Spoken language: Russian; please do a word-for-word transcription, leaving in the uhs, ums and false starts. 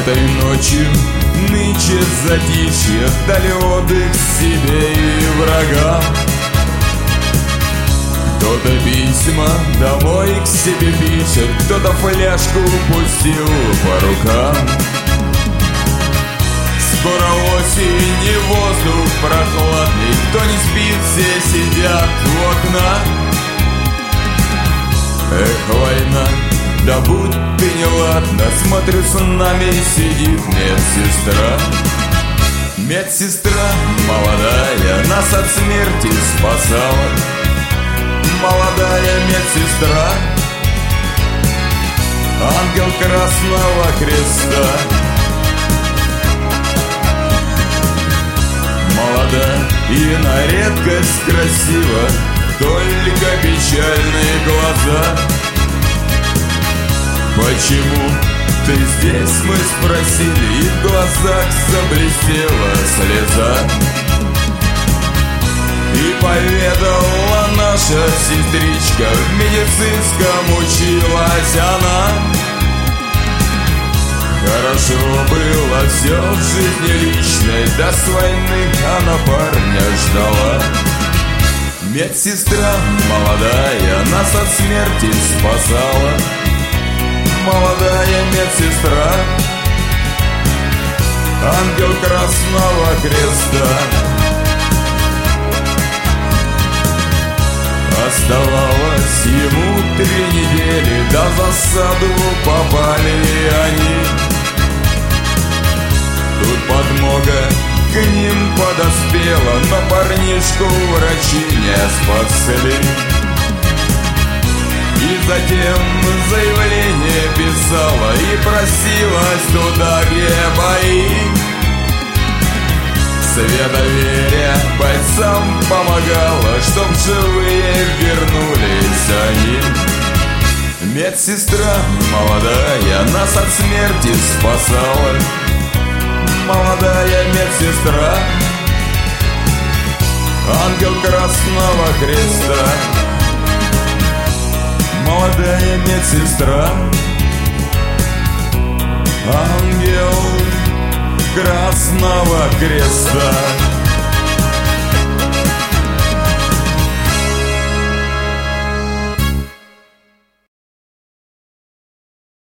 Этой ночью нынче затишье дали отдых себе и врагам. Кто-то письма домой к себе пишет, кто-то фляжку пустил по рукам. Скоро осень и воздух прохладный, кто не спит, все сидят у окна. Эх, война, да будь ты неладна, смотрю, с нами сидит медсестра. Медсестра молодая нас от смерти спасала. Молодая медсестра, ангел Красного Креста. Молода и на редкость красива, только печальные глаза. Почему ты здесь, мы спросили, и в глазах заблестела слеза. И поведала наша сестричка, в медицинском училась она. Хорошо было все в жизни личной, до с войны она парня ждала. Медсестра молодая нас от смерти спасала. Молодая медсестра, ангел Красного Креста. Оставалось ему три недели, до засаду попали они. Тут подмога к ним подоспела, но парнишку врачи не спасли. И затем заявление писала и просилась туда, где бои. Света веря бойцам помогала, чтоб живые вернулись они. Медсестра молодая нас от смерти спасала. Молодая медсестра, ангел Красного Креста. Молодая медсестра, ангел Красного Креста.